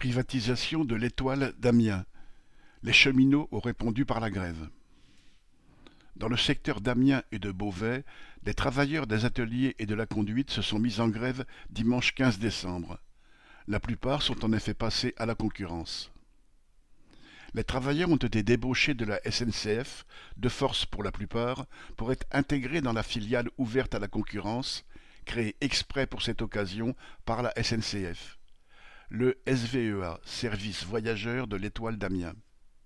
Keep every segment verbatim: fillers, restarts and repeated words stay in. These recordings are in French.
Privatisation de l'Étoile d'Amiens. Les cheminots ont répondu par la grève. Dans le secteur d'Amiens et de Beauvais, les travailleurs des ateliers et de la conduite se sont mis en grève dimanche quinze décembre. La plupart sont en effet passés à la concurrence. Les travailleurs ont été débauchés de la S N C F, de force pour la plupart, pour être intégrés dans la filiale ouverte à la concurrence, créée exprès pour cette occasion par la S N C F. Le S V E A, Service Voyageurs de l'Étoile d'Amiens.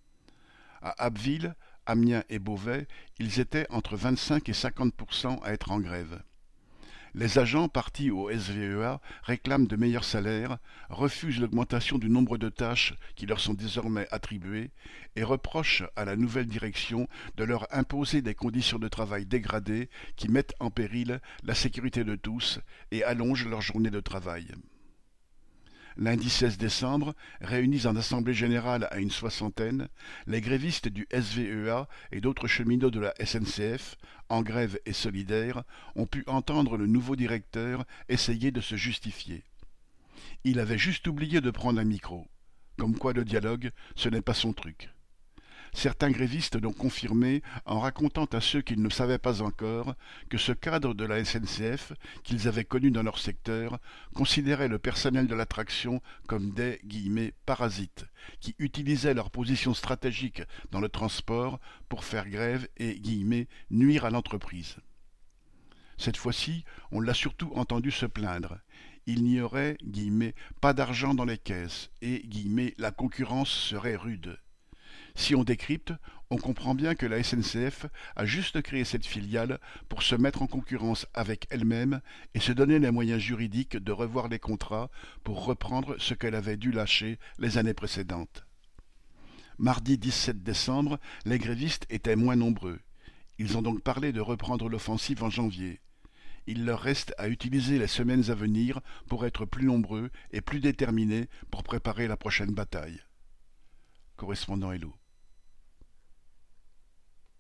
À Abbeville, Amiens et Beauvais, ils étaient entre vingt-cinq et cinquante pour cent à être en grève. Les agents partis au S V E A réclament de meilleurs salaires, refusent l'augmentation du nombre de tâches qui leur sont désormais attribuées et reprochent à la nouvelle direction de leur imposer des conditions de travail dégradées qui mettent en péril la sécurité de tous et allongent leur journée de travail. Lundi seize décembre, réunis en assemblée générale à une soixantaine, les grévistes du S V E A et d'autres cheminots de la S N C F, en grève et solidaires, ont pu entendre le nouveau directeur essayer de se justifier. Il avait juste oublié de prendre un micro. Comme quoi le dialogue, ce n'est pas son truc. Certains grévistes l'ont confirmé en racontant à ceux qui ne le savaient pas encore que ce cadre de la S N C F, qu'ils avaient connu dans leur secteur, considérait le personnel de l'attraction comme des guillemets, « parasites » qui utilisaient leur position stratégique dans le transport pour faire grève et guillemets, nuire à l'entreprise. Cette fois-ci, on l'a surtout entendu se plaindre. Il n'y aurait guillemets, pas d'argent dans les caisses et guillemets, la concurrence serait rude. Si on décrypte, on comprend bien que la S N C F a juste créé cette filiale pour se mettre en concurrence avec elle-même et se donner les moyens juridiques de revoir les contrats pour reprendre ce qu'elle avait dû lâcher les années précédentes. Mardi dix-sept décembre, les grévistes étaient moins nombreux. Ils ont donc parlé de reprendre l'offensive en janvier. Il leur reste à utiliser les semaines à venir pour être plus nombreux et plus déterminés pour préparer la prochaine bataille. Correspondant Hello.